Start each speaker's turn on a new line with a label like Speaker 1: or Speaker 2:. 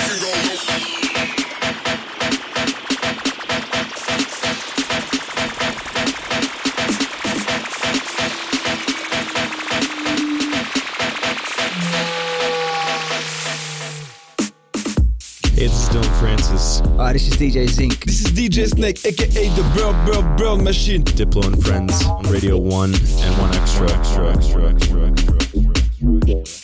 Speaker 1: It's Stone Francis.
Speaker 2: This is DJ Zinc.
Speaker 3: This is DJ Snake, aka the Bro Machine.
Speaker 1: Diplo and Friends on Radio 1 and 1 Extra.